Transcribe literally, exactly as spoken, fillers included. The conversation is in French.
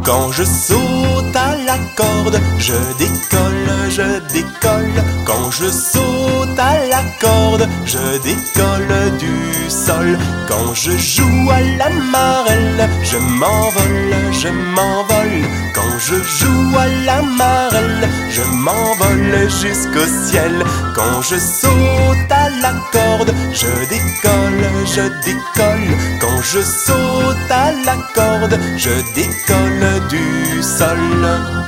Quand je saute à la corde, je décolle, je décolle. Quand je saute à la corde, je décolle du sol. Quand je joue à la marelle, je m'envole, je m'envole. Quand je joue à la marelle, je m'envole jusqu'au ciel. Quand je saute à la corde, je décolle, je décolle. Quand je saute à la corde, je décolle du sol.